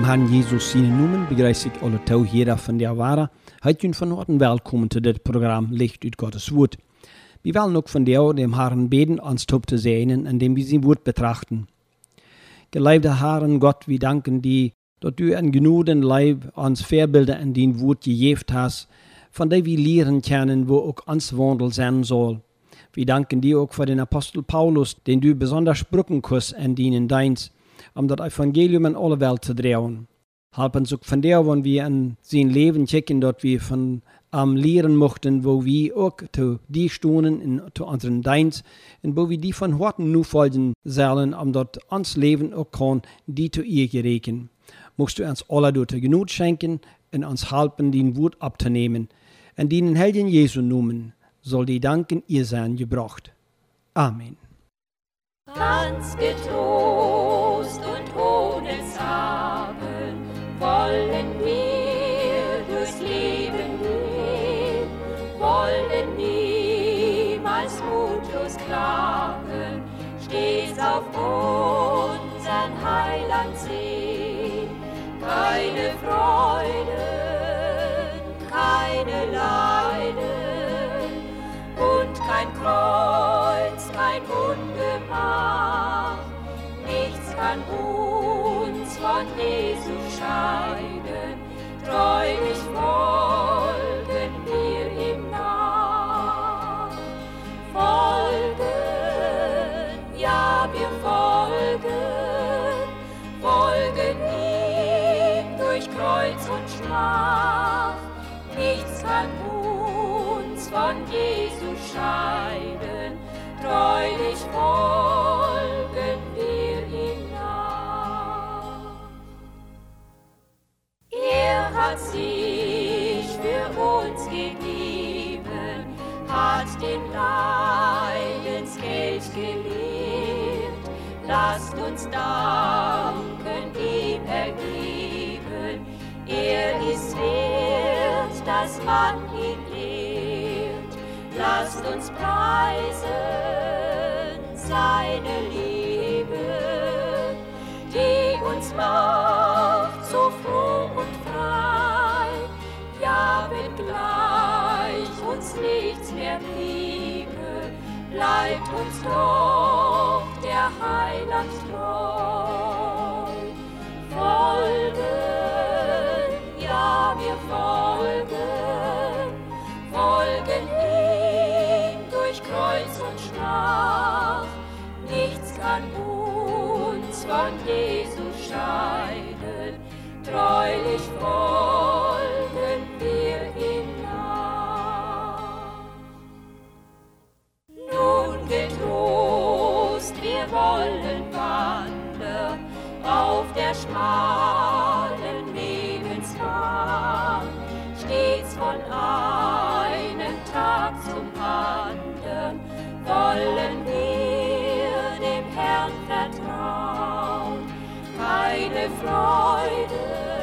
Herrn Jesus seinen Namen begrüße ich alle Tauhierer von der Ware. Heute und von Orten willkommen zu dit Programm Licht uit Gottes Wort. Wir wollen auch von dir, dem Herrn, beten, uns top zu sehen, indem wir sein Wort betrachten. Geliebter Herrn Gott, wir danken dir, dass du in genügend Leib uns Vorbilder in dein Wort gegeben hast, von der wir lehren können, wo auch uns Wandel sein soll. Wir danken dir auch für den Apostel Paulus, den du besonders Brückenkurs in deinen Dienst, um das Evangelium in alle Welt zu drehen. Halb uns auch von der, wenn wir in sein Leben checken, dass wir von lehren möchten, wo wir auch zu die Stunden in zu unseren Dienst, und wo wir die von Horten nur folgen sollen, dort uns Leben auch kann, die zu ihr gerechnet. Musst du uns alle dort genug schenken und uns helfen, den Wort abzunehmen. In den Helden Jesu Namen soll die Danken ihr sein gebracht. Amen. Ganz getrost und ohne Zagen wollen wir durchs Leben gehen, wollen niemals mutlos klagen, stets auf unseren Heiland sehen. Keine Freude, keine Leiden und kein Kreuz, kein Ungemach. Nichts kann uns von Jesus scheiden, treulich folgen wir ihm nach. Folgen, ja wir folgen ihm durch Kreuz und Schmach. Nichts kann uns von Jesus scheiden, treulich folgen wir ihm nach. Er hat sich für uns gegeben, hat den Leidensgeld gelehrt. Lasst uns danken, ihm ergeben. Er ist wert, dass man ihn ehrt. Lasst uns preisen seine Liebe, die uns macht so froh und frei. Ja, wenngleich uns nichts mehr bliebe, bleibt uns doch der Heiland treu. Folgen, ja, wir folgen ihm durch Kreuz und Schmach. Nichts kann uns von Jesus scheiden, treulich folgen wir ihm nach. Nun getrost, wir wollen wandern auf der schmalen Lebensbahn, stets von einem Tag zum anderen wollen wir dem Herrn vertrauen. Keine Freude,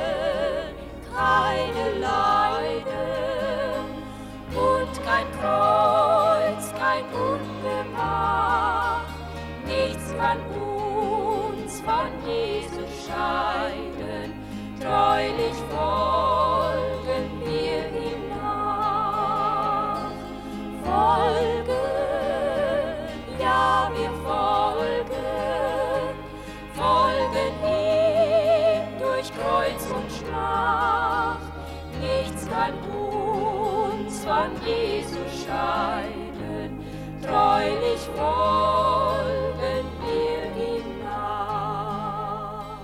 keine Leiden und kein Kreuz, kein Ungemach. Nichts kann uns von Jesus scheiden, treulich folgen wir ihm nach. Folgen, ja wir folgen ihm durch Kreuz und Schmach. Nichts kann uns von Jesus scheiden, treulich folgen wir ihm nach.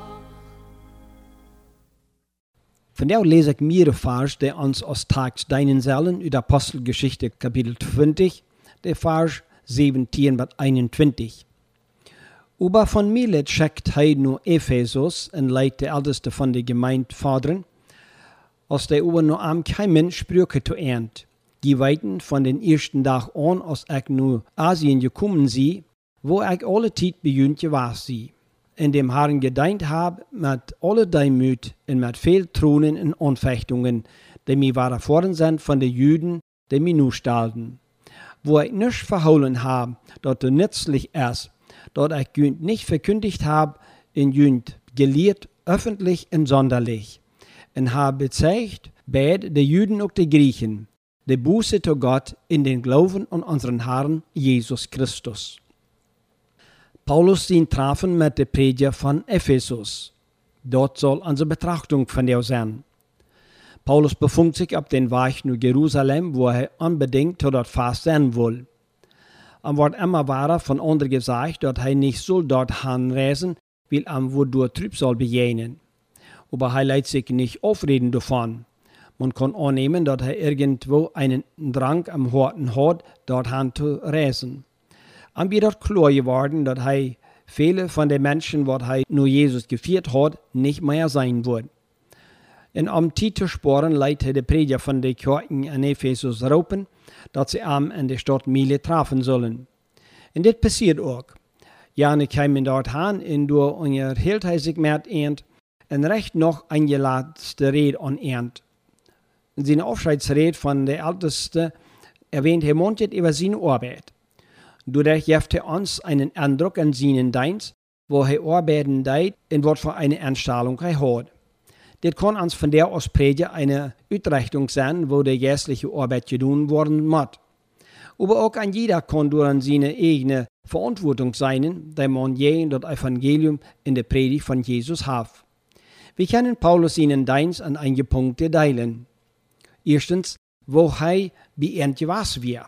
Von der lese ich mehrere Vers, der uns aus Tags deinen Zellen über Apostelgeschichte Kapitel 20, der Vers 17 bis 21. Aber von Milet schickt er nur Ephesus und leitet der Älteste von der Gemeinde fordern, als der über nur am kein Mensch Sprüche zu ernt. Die weiten von den ersten Tag an, als ich nur Asien gekommen sie, wo ich alle Zeit bejunt war sie. In dem Herrn gedient habe, mit alle Demut und mit viel Thronen und Anfechtungen, die mir waren vorn sind von den Juden, die mir nur stahlten. Wo ich nicht verholen habe, dass du nützlich ist, dass ich nicht verkündigt habe, in Jünd gelehrt öffentlich und sonderlich, und habe gezeigt, beide die Juden und die Griechen, die Buße zu Gott in den Glauben an unseren Herrn Jesus Christus. Paulus den trafen mit der Prediger von Ephesus. Dort soll unsere Betrachtung von der sein. Paulus befand sich auf den Weg nach Jerusalem, wo er unbedingt dort fast sein will. Und wird immer weiter von anderen gesagt, dass er nicht soll dort hinreisen, weil er wodurch Trübsal begegnen. Aber er lässt sich nicht aufreden davon. Man kann annehmen, dass er irgendwo einen Drang am Horten hat, dorthin zu reisen. Und mir dort klar geworden, dass er viele von den Menschen, die er nur Jesus geführt hat, nicht mehr sein wird. Und um Zeit zu sparen, leitet der Prediger von den Kirchen in Ephesus rufen, dass sie in der Stadt Mile treffen sollen. Und das passiert auch. Jane kamen dort hin und durch unterhielt er sich mit ihnen und recht noch eine letzte Rede an ihnen. In seiner Aufscheidsrede von der Älteste erwähnt er manches über seine Arbeit. Dadurch gibt er uns einen Eindruck an seinen Dienst, wo er arbeiten tut und was für eine Anstellung er hat. Das kann uns von der aus Prediger eine Uitrichtung sein, wo die geistliche Arbeit getan worden muss. Aber auch an jeder kann durch seine eigene Verantwortung sein, da man je das Evangelium in der Predigt von Jesus hat. Wir können Paulus seinen Dienst an einige Punkte teilen. Erstens, wo er bei ihnen gewesen wird.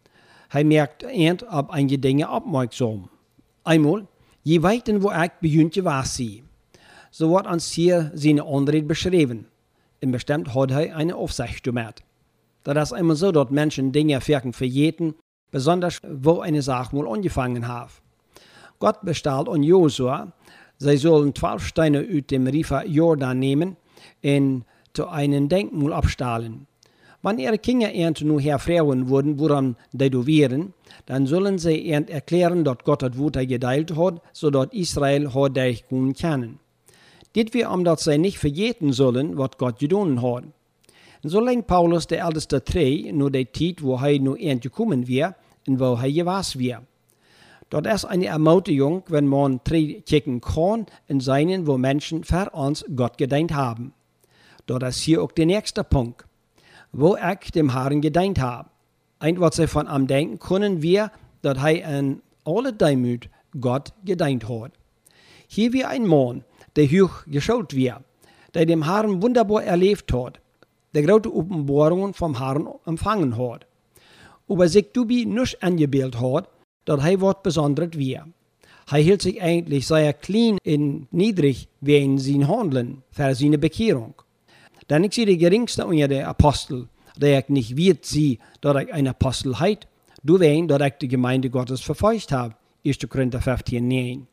Er merkt ihnen auf einige Dinge aufmerksam. Einmal, je weiter, wo er beginnt gewesen. So wird uns hier seine Anrede beschrieben. Und bestimmt hat er eine Aufsicht gemacht. Da ist immer so, dass Menschen Dinge vergeten, besonders wo eine Sache mal angefangen hat. Gott bestellt an Josua, sie sollen 12 Steine aus dem River Jordan nehmen und zu einem Denkmal abstahlen. Wenn ihre Kinder nur herfragen würden, woran die wären, dann sollen sie ihnen erklären, dass Gott das Wort geteilt hat, sodass Israel hat durchgehen kann. Das wir, dass sie nicht vergeten sollen, was Gott getan hat. Und so lenkt Paulus der älteste drei nur die Zeit, wo er nur gekommen wird und wo er gewesen wird. Dort ist eine Ermutigung, wenn man drei kicken kann in seinen, wo Menschen für uns Gott gedient haben. Dort ist hier auch der nächste Punkt, wo ich dem Herrn gedient habe. Ein, was sie von ihm denken können, wir, dass er in alle Demut Gott gedient hat. Hier wie ein Mann, der hoch geschaut wird, der dem Herrn wunderbar erlebt hat, der große Offenbarungen vom Herrn empfangen hat. Aber sich dabei nicht angebildet hat, dass er was Besonderes wird. Er hielt sich eigentlich sehr klein und niedrig wegen sein Handeln für seine Bekehrung. Denn ich sehe der geringste unter der Apostel, der ich nicht wird sie, dass ich ein Apostel heit, du wegen, dass ich die Gemeinde Gottes verfolgt habe. 1. Korinther 15,9.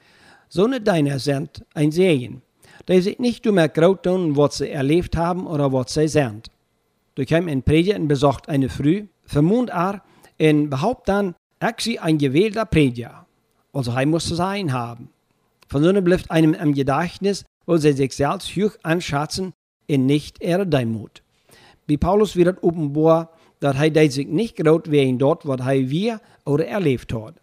So eine Deiner sind ein Segen, die sich nicht mehr groß tun, was sie erlebt haben oder was sie sind. Da kam ein Prediger und besucht eine Früh, vermont und behauptet dann, ich sei ein gewählter Prediger. Also er musste sein haben. Von so bleibt einem im Gedächtnis, wo sie sich selbst hoch anschätzen und nicht ihre Demut. Bei Paulus wird offenbar, dass er sich nicht groß wegen dort, was er wir oder erlebt hat.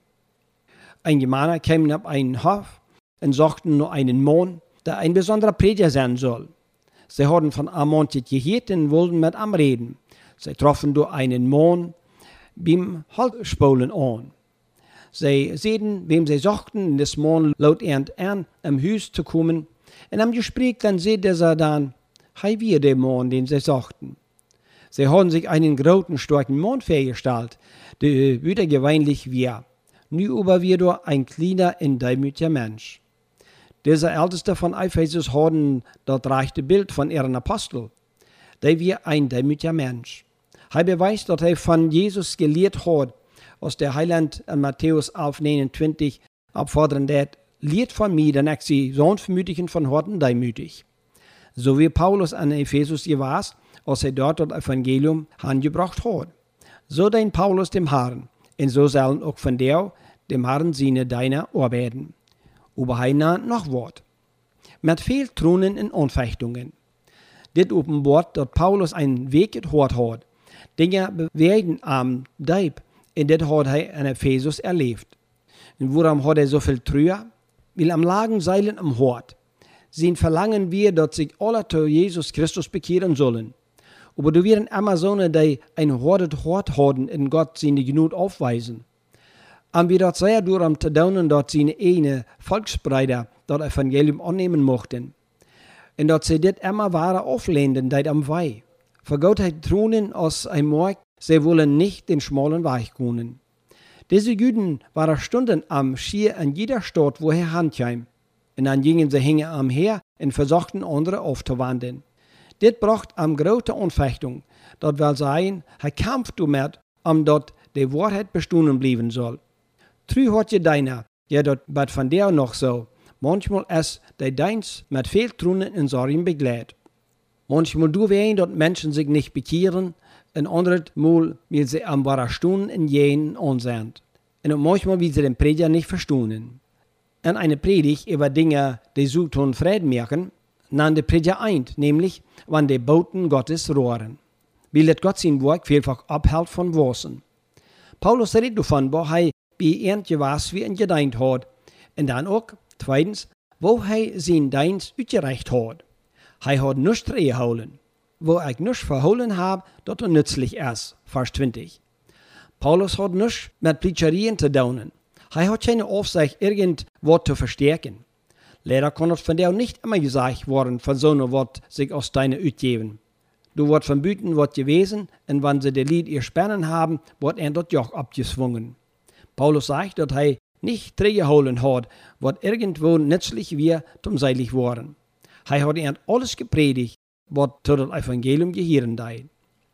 Einige Männer kamen auf einen Hof und suchten nur einen Mann, der ein besonderer Prediger sein soll. Sie hatten von Amontit gehört und wollten mit ihm reden. Sie trafen durch einen Mann beim Holzspolen an. Sie sehen, wem sie suchten, und das Mann laut an, im Haus zu kommen. Und am Gespräch dann sieht er dann, hei wir der Mann, den sie suchten. Sie haben sich einen großen, starken Mann vorgestellt, der wieder gewöhnlich war. Nu aber wieder ein kleiner und demütiger Mensch. Dieser Älteste von Ephesus hatten das rechte Bild von ihren Apostel. Der war ein demütiger Mensch. Er beweist, dass er von Jesus gelehrt hat, aus der Heiland in Matthäus 11,29 abfordern, der lehrt von mir, denn ich sie sanftmütig und von Horten demütig. So wie Paulus an Ephesus gewesen, als er dort das Evangelium angebracht hat. So den Paulus dem Herrn, und so sollen auch von der dem Herrn seine deiner arbeiten. Aber heina noch Wort. Mit viel Tronen und Anfechtungen. Das offenbart, dass Paulus einen Weg gehört hat, den er bewegen am Leib, und das hat er in Ephesus erlebt. Und warum hat er so viel Trühe? Weil am Lagen Seilen am Hort. Sein Verlangen wir, dass sich alle zu Jesus Christus bekehren sollen. Aber du wirst Amazonen, die ein hartes Hort haben, in Gott seine Genut aufweisen. Und wir dort sehr darum zu tun, dass seine eigenen Volksbreiter das Evangelium annehmen mochten. Und dass sie das immer wahre auflehnen, das am Weih. Für Gott hat Thronen aus einem Markt, sie wollen nicht den schmalen Weg gehen. Diese Juden waren Stunden am Schier in jeder Stadt, wo er handkam. Und dann gingen sie hingen am Heer und versuchten andere aufzuwandeln. Dit bracht am große Anfechtung, dat will sagen, er kämpft damit, dat die Wahrheit bestehen bleiben soll. Trü hat je deiner, ja dat wird von der noch so. Manchmal ist der Deins mit viel Trunnen und Sorgen begleitet. Manchmal du wehen, dass Menschen sich nicht bekehren, und anderes Mal, weil sie am wahrer Stunden in jenen ansehen. Und manchmal, wie sie den Prediger nicht verstehen. In einer Predigt über Dinge, die so tun Frieden merken, nahm der Prediger ein, nämlich, wann die Boten Gottes rohren. Weil das Gott sein Wort vielfach abhält von Wassen. Paulus redet davon, wo er bei irgend was wie ein Gedeint hat. Und dann auch, zweitens, wo er sein Dienst utgereicht hat. Er hat nichts reingeholen. Wo ich nichts verholen habe, das nützlich ist. Vers 20. Paulus hat nichts mit Plätscherien zu tun. Er hat keine Aufsicht, irgendwas zu verstärken. Leider kann es von dir nicht immer gesagt worden, von so einem Wort sich aus deiner utgeben. Du wird von Büten wird gewesen, und wenn sie die Lied ihr Sperren haben, wird er dort Joch abgezwungen. Paulus sagt, dass er nicht reingeholen hat, was irgendwo nützlich wir zum seilig worden. Er hat alles gepredigt, was zu dem Evangelium gehören sei.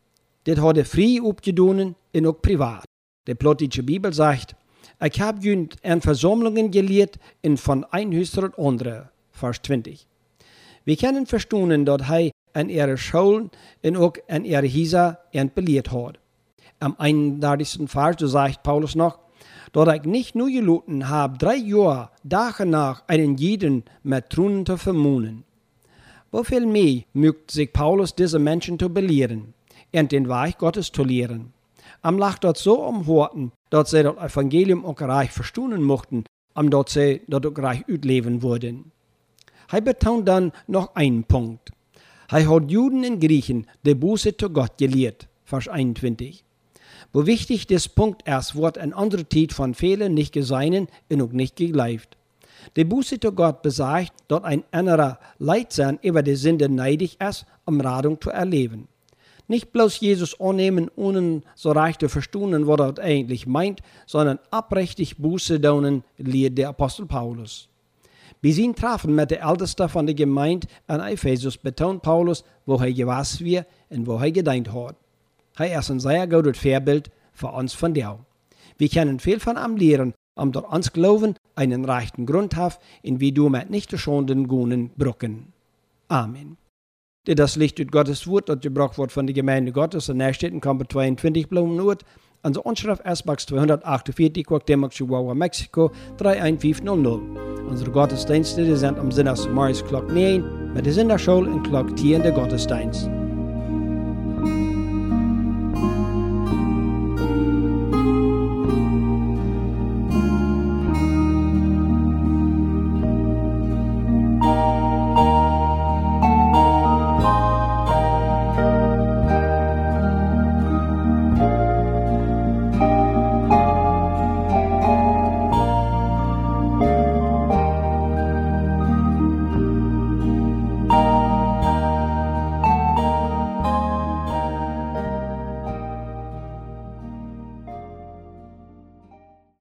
Das hat er frei abgedonnen und auch privat. Die Plottische Bibel sagt, ich habe jünd an Versammlungen gelehrt und von ein Haus zu andere. Vers 20. Wir können verstehen, dass er an ihre Schulen und auch an ihre Häuser belehrt hat. Am 31. Vers sagt Paulus noch, dass ich nicht nur geloten habe, 3 Jahre danach einen jeden mit Trunen zu vermunen. Wie viel mehr mögt sich Paulus diese Menschen zu belehren und den Weg Gottes zu lehren? Am lacht dort so umhorten, dass sie das Evangelium auch reich verstehen mochten, dass sie das auch reich utleben würden. Er betont dann noch einen Punkt. Er hat Juden und Griechen die Buße zu Gott gelehrt, Vers 21. Wo wichtig das Punkt ist, wird in anderer Zeit von vielen nicht geseinen und auch nicht geglaubt. Die Buße zu Gott besagt, dass ein innerer Leidsein über die Sünde neidig ist, um Radung zu erleben. Nicht bloß Jesus annehmen, ohne so reich zu verstehen, was er eigentlich meint, sondern abrichtig Buße tun, lehrt der Apostel Paulus. Bei seinen Treffen mit der Ältesten von der Gemeinde an Ephesus betont Paulus, wo er gewasst wird und wo er gedeint hat. Er ist ein sehr gutes Vorbild für uns von dir. Wir können viel von ihm lernen, durch uns Glauben einen rechten Grund hat, in wie du mit nicht schonenden Gunen brücken. Amen. Das Licht durch Gottes Wort, das gebraucht wird von der Gemeinde Gottes, in der Städten Kamper 22 Blumenort. Unsere Anschrift S-Box 248, Cuauhtémoc, Chihuahua, Mexiko, 31500. Unsere Gottesdienste sind am Sonntagsmorgens Glock 9, mit der Sonderschule und Glock 10 der Gottesdienst.